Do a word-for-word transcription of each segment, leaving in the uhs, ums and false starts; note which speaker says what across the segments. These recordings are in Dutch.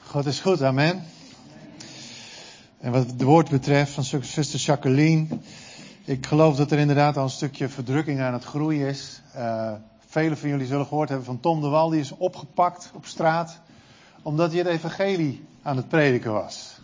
Speaker 1: God is goed, amen. En wat het woord betreft van zuster Jacqueline, ik geloof dat er inderdaad al een stukje verdrukking aan het groeien is. Uh, velen van jullie zullen gehoord hebben van Tom de Wal, die is opgepakt op straat, omdat hij het evangelie aan het prediken was.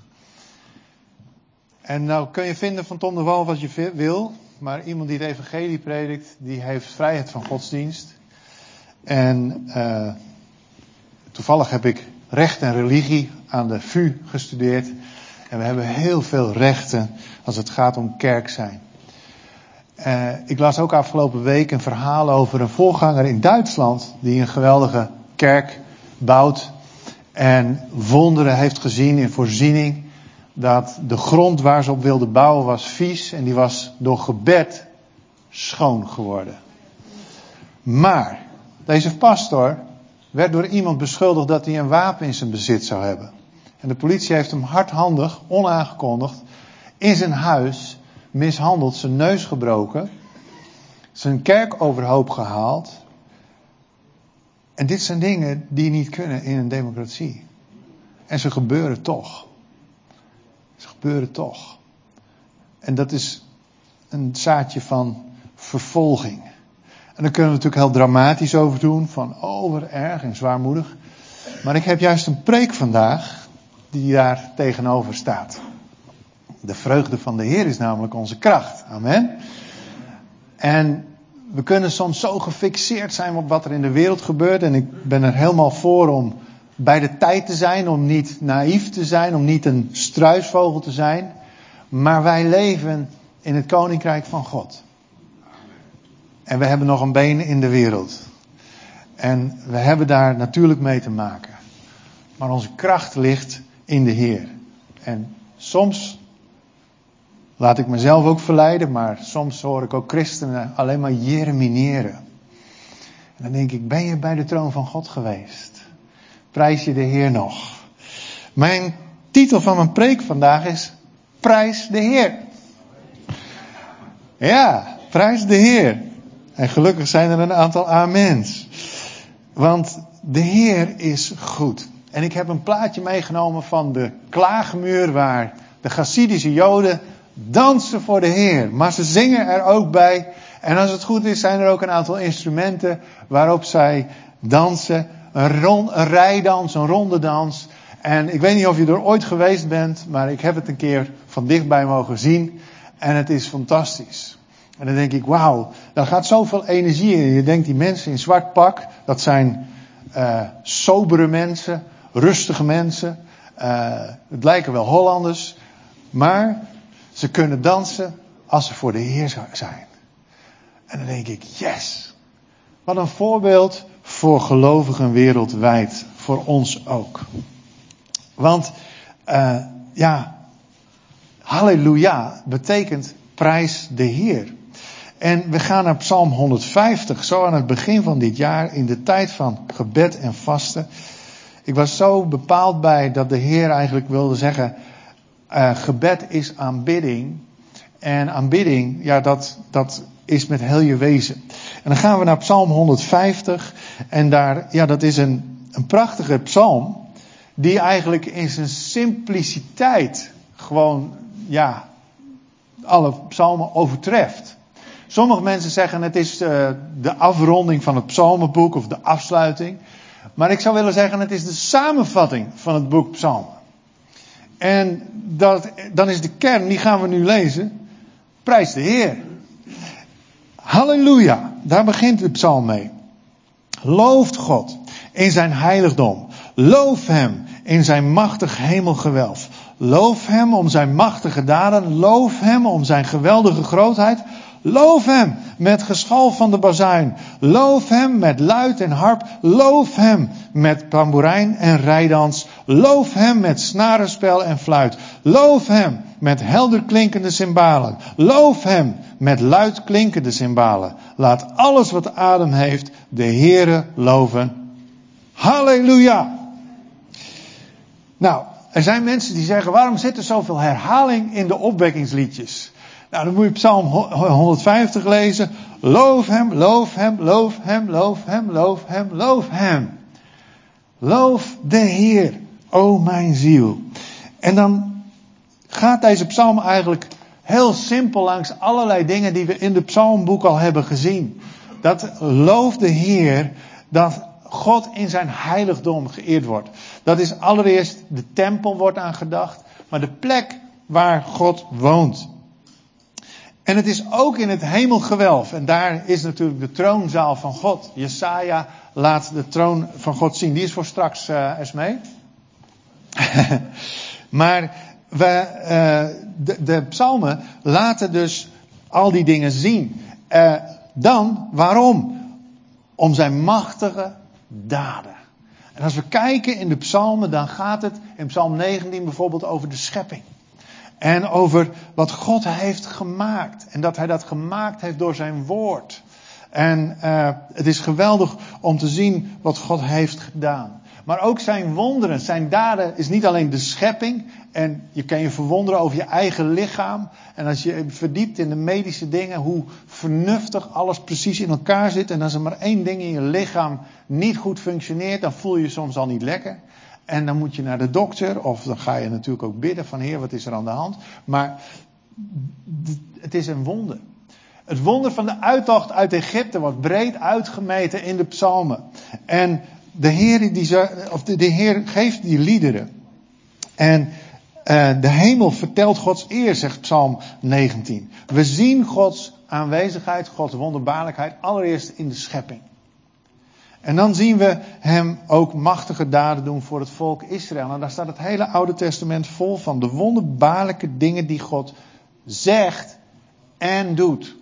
Speaker 1: En nou kun je vinden van Tom de Wal wat je wil, maar iemand die het evangelie predikt, die heeft vrijheid van godsdienst. En uh, toevallig heb ik recht en religie aan de V U gestudeerd. En we hebben heel veel rechten als het gaat om kerk zijn. Uh, ik las ook afgelopen week een verhaal over een voorganger in Duitsland die een geweldige kerk bouwt en wonderen heeft gezien in voorziening. Dat de grond waar ze op wilden bouwen was vies en die was door gebed schoon geworden. Maar deze pastor werd door iemand beschuldigd dat hij een wapen in zijn bezit zou hebben. En de politie heeft hem hardhandig, onaangekondigd, in zijn huis mishandeld, zijn neus gebroken, zijn kerk overhoop gehaald. En dit zijn dingen die niet kunnen in een democratie. En ze gebeuren toch. Ze gebeuren toch. En dat is een zaadje van vervolging. En daar kunnen we natuurlijk heel dramatisch over doen. Van, oh wat erg en zwaarmoedig. Maar ik heb juist een preek vandaag die daar tegenover staat. De vreugde van de Heer is namelijk onze kracht. Amen. En we kunnen soms zo gefixeerd zijn op wat er in de wereld gebeurt. En ik ben er helemaal voor om bij de tijd te zijn. Om niet naïef te zijn. Om niet een struisvogel te zijn. Maar wij leven in het koninkrijk van God. En we hebben nog een been in de wereld. En we hebben daar natuurlijk mee te maken. Maar onze kracht ligt in de Heer. En soms laat ik mezelf ook verleiden, maar soms hoor ik ook christenen alleen maar jeremineren. En dan denk ik, ben je bij de troon van God geweest? Prijs je de Heer nog? Mijn titel van mijn preek vandaag is Prijs de Heer. Ja, prijs de Heer. En gelukkig zijn er een aantal amens. Want de Heer is goed. En ik heb een plaatje meegenomen van de klaagmuur waar de Chassidische Joden dansen voor de Heer. Maar ze zingen er ook bij. En als het goed is zijn er ook een aantal instrumenten waarop zij dansen. Een, rond, een rijdans, een ronde dans. En ik weet niet of je er ooit geweest bent, maar ik heb het een keer van dichtbij mogen zien. En het is fantastisch. En dan denk ik, wauw, daar gaat zoveel energie in. Je denkt, die mensen in zwart pak, dat zijn uh, sobere mensen, rustige mensen. Uh, het lijken wel Hollanders. Maar ze kunnen dansen als ze voor de Heer zijn. En dan denk ik, yes. Wat een voorbeeld voor gelovigen wereldwijd. Voor ons ook. Want, uh, ja, halleluja betekent prijs de Heer. En we gaan naar Psalm honderdvijftig, zo aan het begin van dit jaar, in de tijd van gebed en vasten. Ik was zo bepaald bij dat de Heer eigenlijk wilde zeggen, uh, gebed is aanbidding. En aanbidding, ja, dat, dat is met heel je wezen. En dan gaan we naar Psalm honderdvijftig. En daar, ja, dat is een, een prachtige psalm, die eigenlijk in zijn simpliciteit gewoon, ja, alle psalmen overtreft. Sommige mensen zeggen het is uh, de afronding van het psalmenboek of de afsluiting. Maar ik zou willen zeggen het is de samenvatting van het boek Psalmen. En dat, dan is de kern, die gaan we nu lezen. Prijs de Heer. Halleluja, daar begint de psalm mee. Looft God in zijn heiligdom. Loof hem in zijn machtig hemelgewelf. Loof hem om zijn machtige daden. Loof hem om zijn geweldige grootheid. Loof hem met geschal van de bazuin. Loof hem met luid en harp. Loof hem met tamboerijn en rijdans. Loof hem met snarenspel en fluit. Loof hem met helder klinkende cymbalen. Loof hem met luid klinkende cymbalen. Laat alles wat adem heeft de Heere loven. Halleluja! Nou, er zijn mensen die zeggen, waarom zit er zoveel herhaling in de opwekkingsliedjes? Nou, dan moet je Psalm honderdvijftig lezen. Loof hem, loof hem, loof hem, loof hem, loof hem, loof hem. Loof de Heer, o mijn ziel. En dan gaat deze psalm eigenlijk heel simpel langs allerlei dingen die we in de psalmboek al hebben gezien. Dat loof de Heer, dat God in zijn heiligdom geëerd wordt. Dat is allereerst de tempel wordt aan gedacht, maar de plek waar God woont. En het is ook in het hemelgewelf. En daar is natuurlijk de troonzaal van God. Jesaja laat de troon van God zien. Die is voor straks, uh, Esmee. Maar we, uh, de, de psalmen laten dus al die dingen zien. Uh, dan, waarom? Om zijn machtige daden. En als we kijken in de psalmen, dan gaat het in psalm negentien bijvoorbeeld over de schepping. En over wat God heeft gemaakt. En dat hij dat gemaakt heeft door zijn woord. En uh, het is geweldig om te zien wat God heeft gedaan. Maar ook zijn wonderen, zijn daden is niet alleen de schepping. En je kan je verwonderen over je eigen lichaam. En als je verdiept in de medische dingen, hoe vernuftig alles precies in elkaar zit. En als er maar één ding in je lichaam niet goed functioneert, dan voel je je soms al niet lekker. En dan moet je naar de dokter, of dan ga je natuurlijk ook bidden van Heer, wat is er aan de hand? Maar het is een wonder. Het wonder van de uittocht uit Egypte wordt breed uitgemeten in de psalmen. En de Heer, die, of de, de Heer geeft die liederen. En uh, de hemel vertelt Gods eer, zegt psalm negentien. We zien Gods aanwezigheid, Gods wonderbaarlijkheid, allereerst in de schepping. En dan zien we hem ook machtige daden doen voor het volk Israël. En daar staat het hele Oude Testament vol van. De wonderbaarlijke dingen die God zegt en doet.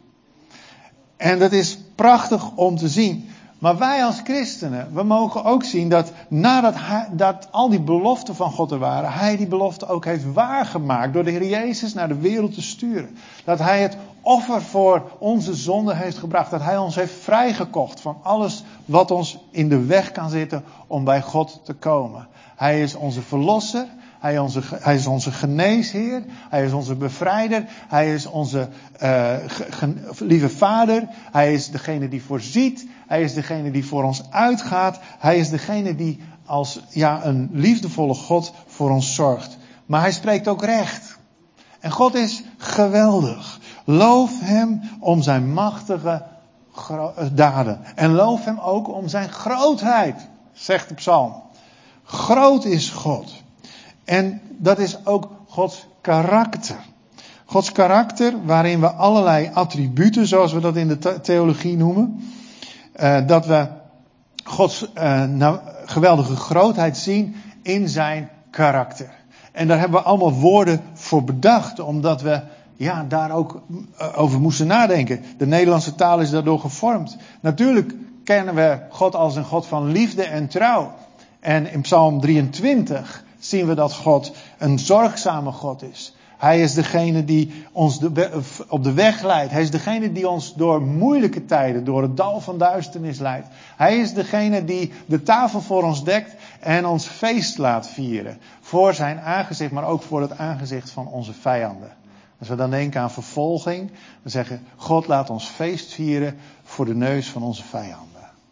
Speaker 1: En dat is prachtig om te zien. Maar wij als christenen, we mogen ook zien dat nadat hij, dat al die beloften van God er waren, hij die belofte ook heeft waargemaakt door de Heer Jezus naar de wereld te sturen. Dat hij het offer voor onze zonde heeft gebracht. Dat hij ons heeft vrijgekocht van alles wat ons in de weg kan zitten om bij God te komen. Hij is onze verlosser. Hij is onze, hij is onze geneesheer. Hij is onze bevrijder. Hij is onze uh, ge, ge, lieve vader. Hij is degene die voorziet. Hij is degene die voor ons uitgaat. Hij is degene die als ja, een liefdevolle God voor ons zorgt. Maar hij spreekt ook recht. En God is geweldig. Loof hem om zijn machtige gro- daden. En loof hem ook om zijn grootheid, zegt de psalm. Groot is God. En dat is ook Gods karakter. Gods karakter waarin we allerlei attributen, zoals we dat in de theologie noemen. Uh, dat we Gods uh, nou, geweldige grootheid zien in zijn karakter. En daar hebben we allemaal woorden voor bedacht, omdat we ja, daar ook over moesten nadenken. De Nederlandse taal is daardoor gevormd. Natuurlijk kennen we God als een God van liefde en trouw. En in Psalm drieëntwintig zien we dat God een zorgzame God is. Hij is degene die ons de, op de weg leidt. Hij is degene die ons door moeilijke tijden, door het dal van duisternis leidt. Hij is degene die de tafel voor ons dekt en ons feest laat vieren. Voor zijn aangezicht, maar ook voor het aangezicht van onze vijanden. Als we dan denken aan vervolging, dan zeggen God laat ons feest vieren voor de neus van onze vijanden.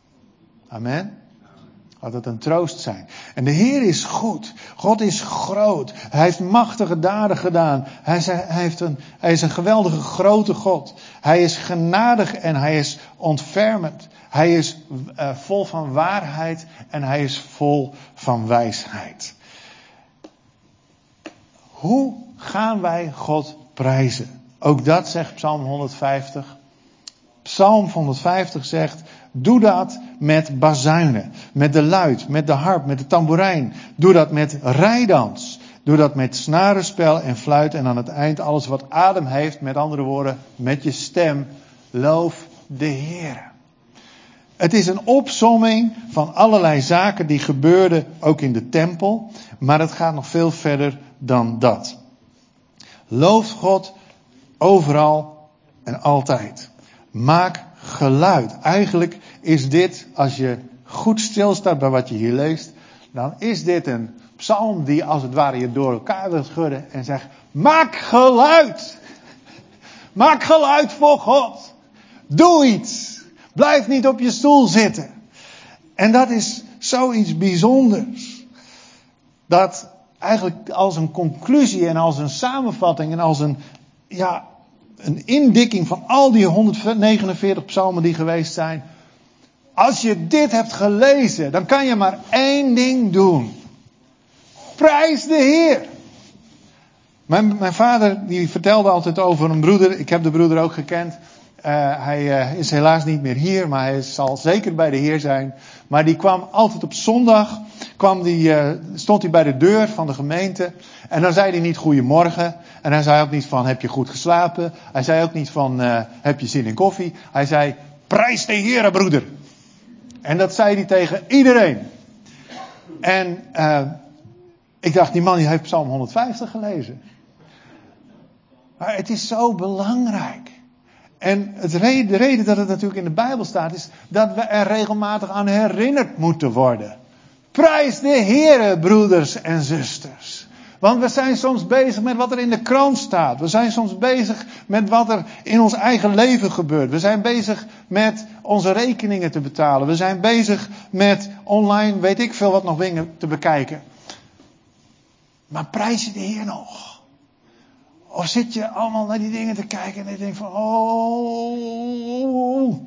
Speaker 1: Amen. Laat het een troost zijn. En de Heer is goed. God is groot. Hij heeft machtige daden gedaan. Hij is, hij heeft een, hij is een geweldige grote God. Hij is genadig en hij is ontfermend. Hij is uh, vol van waarheid en hij is vol van wijsheid. Hoe gaan wij God prijzen? Ook dat zegt Psalm honderdvijftig. Psalm honderdvijftig zegt: doe dat met bazuinen, met de luit, met de harp, met de tamboerijn. Doe dat met rijdans. Doe dat met snarenspel en fluit. En aan het eind alles wat adem heeft, met andere woorden, met je stem. Loof de Heer. Het is een opsomming van allerlei zaken die gebeurden ook in de tempel. Maar het gaat nog veel verder dan dat. Loof God overal en altijd. Maak geluid. Eigenlijk is dit, als je goed stilstaat bij wat je hier leest, dan is dit een psalm die als het ware je door elkaar wil schudden en zegt: maak geluid. Maak geluid voor God. Doe iets. Blijf niet op je stoel zitten. En dat is zoiets bijzonders. dat eigenlijk als een conclusie en als een samenvatting en als een, ja, een indikking van al die honderdnegenenveertig psalmen die geweest zijn. Als je dit hebt gelezen, dan kan je maar één ding doen. Prijs de Heer. Mijn, mijn vader die vertelde altijd over een broeder. Ik heb de broeder ook gekend. Uh, hij uh, is helaas niet meer hier, maar hij zal zeker bij de Heer zijn. Maar die kwam altijd op zondag, kwam die, uh, stond hij bij de deur van de gemeente. En dan zei hij niet goedemorgen. En hij zei ook niet van heb je goed geslapen. Hij zei ook niet van uh, heb je zin in koffie. Hij zei prijs de Heer, broeder. En dat zei hij tegen iedereen. En uh, ik dacht, die man die heeft Psalm honderdvijftig gelezen. Maar het is zo belangrijk. En het reden, de reden dat het natuurlijk in de Bijbel staat is dat we er regelmatig aan herinnerd moeten worden. Prijs de Heere, broeders en zusters. Want we zijn soms bezig met wat er in de krant staat. We zijn soms bezig met wat er in ons eigen leven gebeurt. We zijn bezig met onze rekeningen te betalen. We zijn bezig met online, weet ik veel wat nog dingen te bekijken. Maar prijs je de Heer nog? Of zit je allemaal naar die dingen te kijken en je denkt van, oh.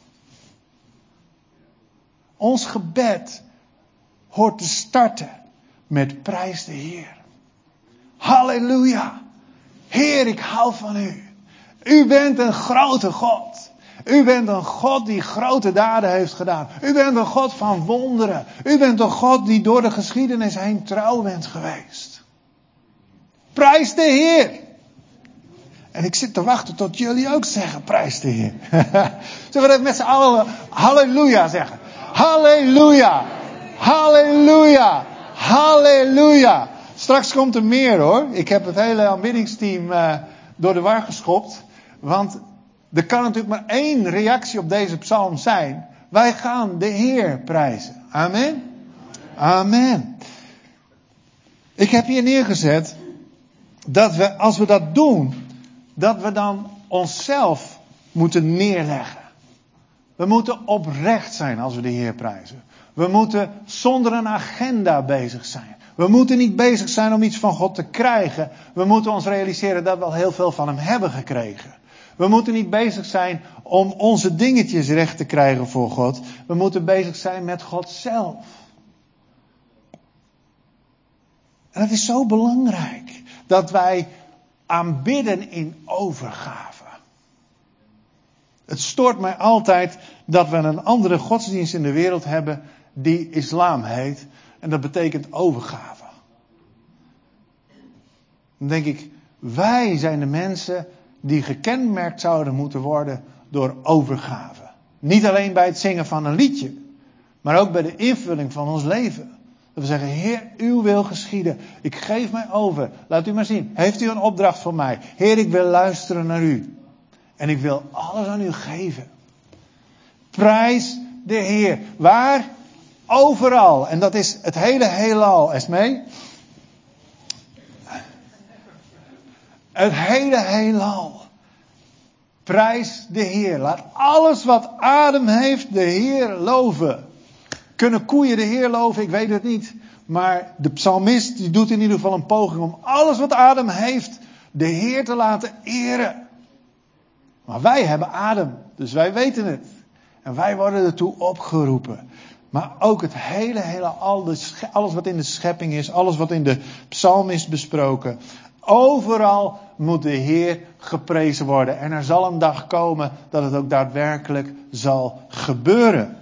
Speaker 1: Ons gebed hoort te starten met prijs de Heer. Halleluja. Heer, ik hou van u. U bent een grote God. U bent een God die grote daden heeft gedaan. U bent een God van wonderen. U bent een God die door de geschiedenis heen trouw bent geweest. Prijs de Heer. En ik zit te wachten tot jullie ook zeggen, prijs de Heer. Zullen we dat met z'n allen halleluja zeggen? Halleluja. Halleluja. Halleluja. Straks komt er meer hoor. Ik heb het hele aanbiddingsteam uh, door de war geschopt. Want er kan natuurlijk maar één reactie op deze psalm zijn. Wij gaan de Heer prijzen. Amen. Amen. Ik heb hier neergezet dat we, als we dat doen, dat we dan onszelf moeten neerleggen. We moeten oprecht zijn als we de Heer prijzen. We moeten zonder een agenda bezig zijn. We moeten niet bezig zijn om iets van God te krijgen. We moeten ons realiseren dat we al heel veel van Hem hebben gekregen. We moeten niet bezig zijn om onze dingetjes recht te krijgen voor God. We moeten bezig zijn met God zelf. En het is zo belangrijk dat wij aanbidden in overgave. Het stoort mij altijd dat we een andere godsdienst in de wereld hebben die islam heet. En dat betekent overgave. Dan denk ik, wij zijn de mensen die gekenmerkt zouden moeten worden door overgave. Niet alleen bij het zingen van een liedje, maar ook bij de invulling van ons leven. Dat we zeggen, Heer, uw wil geschieden. Ik geef mij over. Laat u maar zien. Heeft u een opdracht voor mij? Heer, ik wil luisteren naar u. En ik wil alles aan u geven. Prijs de Heer. Waar? Overal. En dat is het hele heelal. Esmee? Het hele heelal. Prijs de Heer. Laat alles wat adem heeft de Heer loven. Kunnen koeien de Heer loven? Ik weet het niet. Maar de psalmist die doet in ieder geval een poging om alles wat adem heeft de Heer te laten eren. Maar wij hebben adem. Dus wij weten het. En wij worden ertoe opgeroepen. Maar ook het hele, hele, alles wat in de schepping is, alles wat in de psalm is besproken. Overal moet de Heer geprezen worden. En er zal een dag komen dat het ook daadwerkelijk zal gebeuren.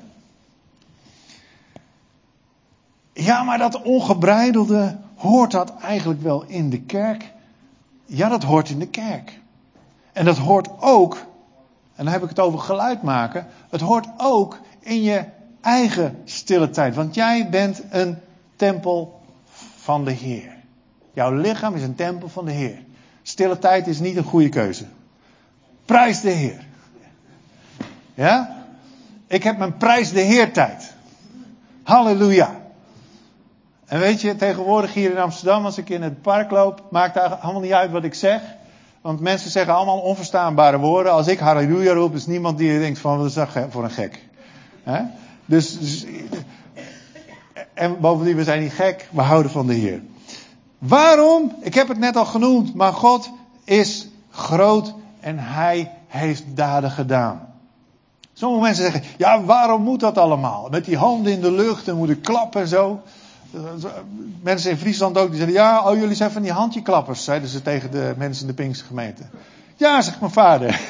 Speaker 1: Ja, maar dat ongebreidelde, hoort dat eigenlijk wel in de kerk? Ja, dat hoort in de kerk. En dat hoort ook, en dan heb ik het over geluid maken, het hoort ook in je eigen stille tijd. Want jij bent een tempel van de Heer. Jouw lichaam is een tempel van de Heer. Stille tijd is niet een goede keuze. Prijs de Heer. Ja? Ik heb mijn prijs de Heer tijd. Halleluja. En weet je, tegenwoordig hier in Amsterdam, als ik in het park loop, maakt daar allemaal niet uit wat ik zeg. Want mensen zeggen allemaal onverstaanbare woorden. Als ik halleluja roep, is niemand die denkt van, wat is dat voor een gek. He? Dus, dus, En bovendien, we zijn niet gek, we houden van de Heer. Waarom? Ik heb het net al genoemd, maar God is groot en Hij heeft daden gedaan. Sommige mensen zeggen, ja, waarom moet dat allemaal? Met die handen in de lucht en moeten klappen en zo. Mensen in Friesland ook, die zeggen, ja, oh, jullie zijn van die handjeklappers, zeiden ze tegen de mensen in de Pinkstergemeente. Ja, zegt mijn vader.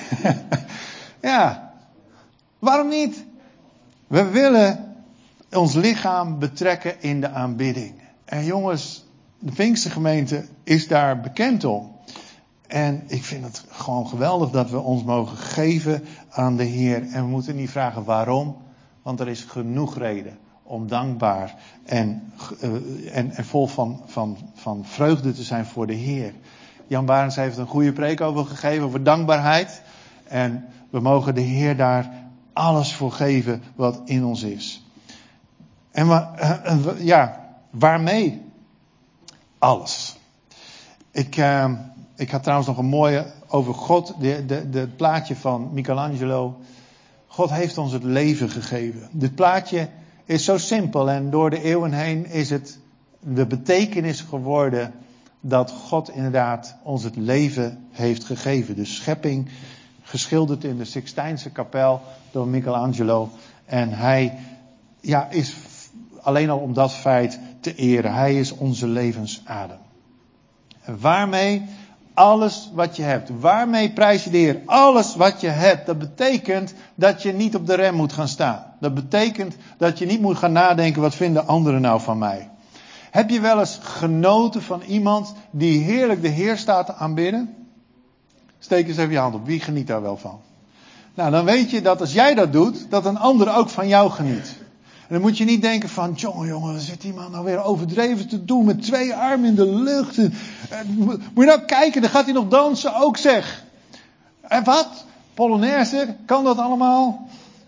Speaker 1: Ja, waarom niet? We willen ons lichaam betrekken in de aanbidding. En jongens, de Pinkstergemeente is daar bekend om. En ik vind het gewoon geweldig dat we ons mogen geven aan de Heer. En we moeten niet vragen waarom, want er is genoeg reden om dankbaar en, uh, en, en vol van, van, van vreugde te zijn voor de Heer. Jan Barends heeft een goede preek over gegeven, over dankbaarheid. En we mogen de Heer daar alles voor geven wat in ons is. En wa, uh, uh, ja, waarmee? Alles. Ik, uh, ik had trouwens nog een mooie over God, de, de, de, het plaatje van Michelangelo. God heeft ons het leven gegeven. Dit plaatje is zo simpel en door de eeuwen heen is het de betekenis geworden dat God inderdaad ons het leven heeft gegeven. De schepping, geschilderd in de Sixtijnse kapel door Michelangelo. En hij ja, is alleen al om dat feit te eren. Hij is onze levensadem. En waarmee? Alles wat je hebt. Waarmee prijs je de Heer? Alles wat je hebt. Dat betekent dat je niet op de rem moet gaan staan. Dat betekent dat je niet moet gaan nadenken, wat vinden anderen nou van mij? Heb je wel eens genoten van iemand die heerlijk de Heer staat te aanbidden? Steek eens even je hand op. Wie geniet daar wel van? Nou, dan weet je dat als jij dat doet, dat een ander ook van jou geniet. En dan moet je niet denken van, jongen, jongen, dan zit die man nou weer overdreven te doen met twee armen in de lucht. En, en, moet je nou kijken, dan gaat hij nog dansen ook, zeg. En wat? Polonaise, kan dat allemaal?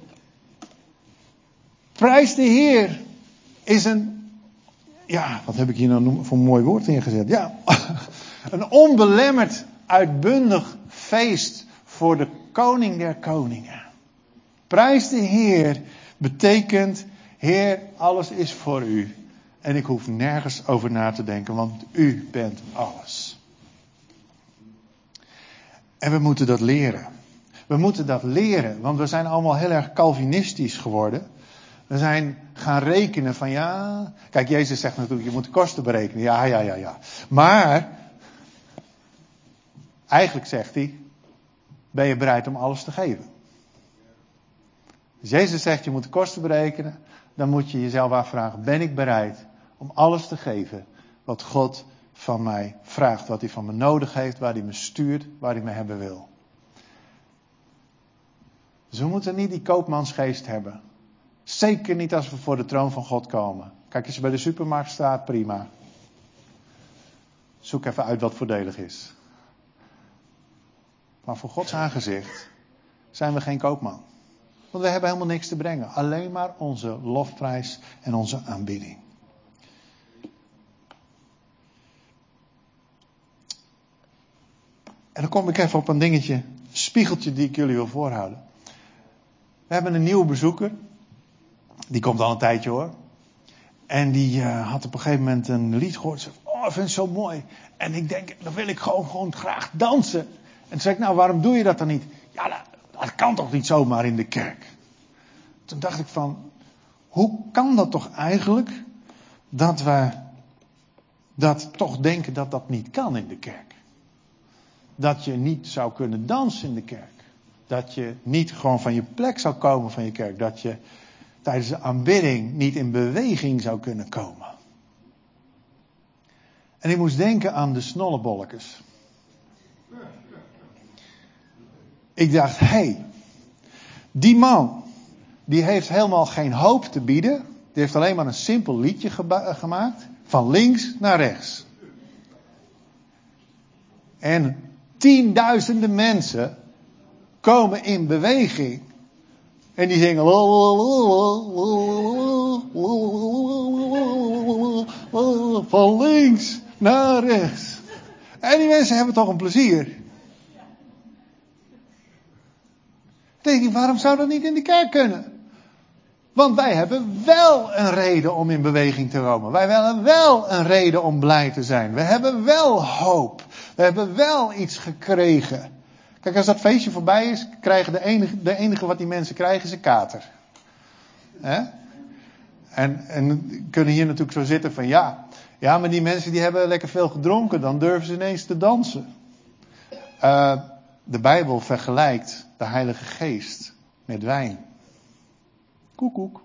Speaker 1: Prijs de Heer is een, ja, wat heb ik hier nou voor een mooi woord ingezet? Ja, een onbelemmerd, uitbundig feest voor de koning der koningen. Prijs de Heer betekent, Heer, alles is voor u. En ik hoef nergens over na te denken, want u bent alles. En we moeten dat leren. We moeten dat leren, want we zijn allemaal heel erg Calvinistisch geworden. We zijn gaan rekenen van ja... Kijk, Jezus zegt natuurlijk, je moet de kosten berekenen. Ja, ja, ja, ja. Maar, eigenlijk zegt hij, ben je bereid om alles te geven? Als Jezus zegt, je moet de kosten berekenen, dan moet je jezelf afvragen, ben ik bereid om alles te geven wat God van mij vraagt, wat hij van me nodig heeft, waar hij me stuurt, waar hij me hebben wil. Dus we moeten niet die koopmansgeest hebben. Zeker niet als we voor de troon van God komen. Kijk, als je bij de supermarkt staat, prima. Zoek even uit wat voordelig is. Maar voor Gods aangezicht zijn we geen koopman. Want we hebben helemaal niks te brengen. Alleen maar onze lofprijs en onze aanbidding. En dan kom ik even op een dingetje, een spiegeltje die ik jullie wil voorhouden. We hebben een nieuwe bezoeker. Die komt al een tijdje hoor. En die uh, had op een gegeven moment een lied gehoord. Ze zei, oh, ik vind het zo mooi. En ik denk, dan wil ik gewoon, gewoon graag dansen. En toen zei ik, nou waarom doe je dat dan niet? Ja, dat, dat kan toch niet zomaar in de kerk? Toen dacht ik van, hoe kan dat toch eigenlijk? Dat we dat toch denken dat dat niet kan in de kerk. Dat je niet zou kunnen dansen in de kerk. Dat je niet gewoon van je plek zou komen van je kerk. Dat je tijdens de aanbidding niet in beweging zou kunnen komen. En ik moest denken aan de snollebolletjes. Ik dacht, hé, hey, die man, die heeft helemaal geen hoop te bieden. Die heeft alleen maar een simpel liedje geba- gemaakt. Van links naar rechts. En tienduizenden mensen komen in beweging. En die zingen. Van links naar rechts. En die mensen hebben toch een plezier. Dan denk ik, waarom zou dat niet in de kerk kunnen? Want wij hebben wel een reden om in beweging te komen. Wij hebben wel een reden om blij te zijn. We hebben wel hoop. We hebben wel iets gekregen. Kijk, als dat feestje voorbij is, krijgen de enige, de enige wat die mensen krijgen is een kater. Hè? En, en kunnen hier natuurlijk zo zitten van ja, ja, maar die mensen die hebben lekker veel gedronken, dan durven ze ineens te dansen. Uh, de Bijbel vergelijkt de Heilige Geest met wijn. Koek, koek.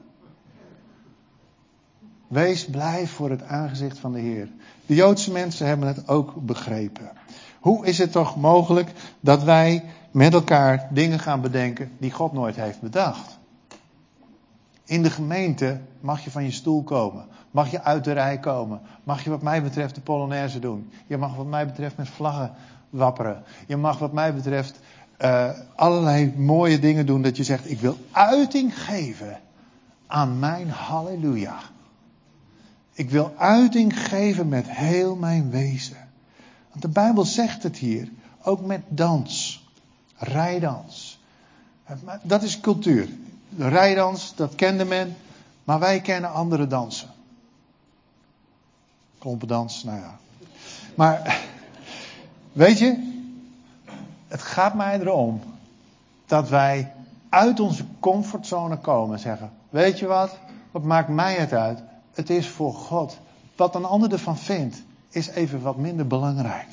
Speaker 1: Wees blij voor het aangezicht van de Heer. De Joodse mensen hebben het ook begrepen. Hoe is het toch mogelijk dat wij met elkaar dingen gaan bedenken die God nooit heeft bedacht? In de gemeente mag je van je stoel komen. Mag je uit de rij komen. Mag je wat mij betreft de Polonaise doen. Je mag wat mij betreft met vlaggen wapperen. Je mag wat mij betreft uh, allerlei mooie dingen doen. Dat je zegt, ik wil uiting geven aan mijn halleluja. Ik wil uiting geven met heel mijn wezen. Want de Bijbel zegt het hier. Ook met dans. Rijdans. Dat is cultuur. De rijdans, dat kende men. Maar wij kennen andere dansen. Klompendans, nou ja. Maar, weet je, het gaat mij erom dat wij uit onze comfortzone komen en zeggen, weet je wat, wat maakt mij het uit? Het is voor God. Wat een ander ervan vindt, is even wat minder belangrijk.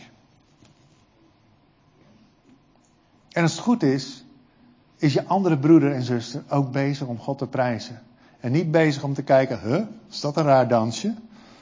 Speaker 1: En als het goed is, is je andere broeder en zuster ook bezig om God te prijzen. En niet bezig om te kijken, huh, is dat een raar dansje?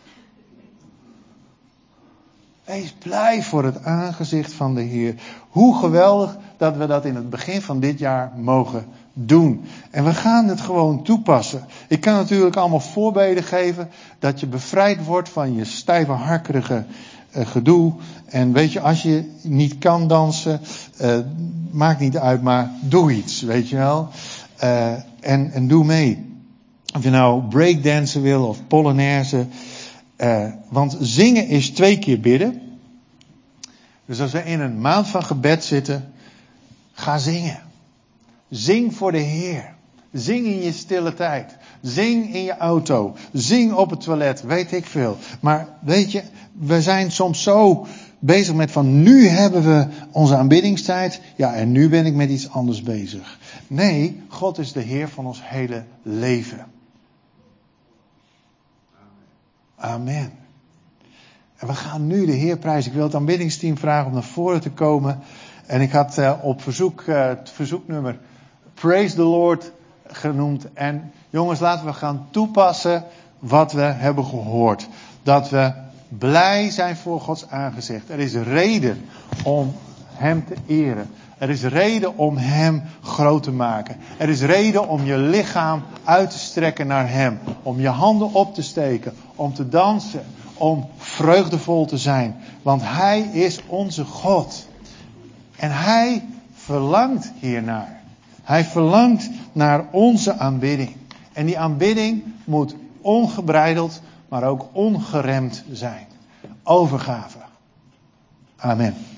Speaker 1: Wees blij voor het aangezicht van de Heer. Hoe geweldig dat we dat in het begin van dit jaar mogen doen. En we gaan het gewoon toepassen. Ik kan natuurlijk allemaal voorbeden geven dat je bevrijd wordt van je stijve, harkerige uh, gedoe. En weet je, als je niet kan dansen, uh, maakt niet uit, maar doe iets, weet je wel. Uh, en, en doe mee. Of je nou breakdansen wil of polonaise. Uh, want zingen is twee keer bidden. Dus als we in een maand van gebed zitten, ga zingen. Zing voor de Heer. Zing in je stille tijd. Zing in je auto. Zing op het toilet, weet ik veel. Maar weet je, we zijn soms zo bezig met van nu hebben we onze aanbiddingstijd. Ja, en nu ben ik met iets anders bezig. Nee, God is de Heer van ons hele leven. Amen. En we gaan nu de Heer prijzen. Ik wil het aanbiddingsteam vragen om naar voren te komen. En ik had uh, op verzoek, uh, het verzoeknummer Praise the Lord genoemd. En jongens, laten we gaan toepassen wat we hebben gehoord. Dat we blij zijn voor Gods aangezicht. Er is reden om Hem te eren. Er is reden om Hem groot te maken. Er is reden om je lichaam uit te strekken naar Hem. Om je handen op te steken. Om te dansen. Om vreugdevol te zijn. Want Hij is onze God. En Hij verlangt hiernaar. Hij verlangt naar onze aanbidding. En die aanbidding moet ongebreideld, maar ook ongeremd zijn. Overgave. Amen.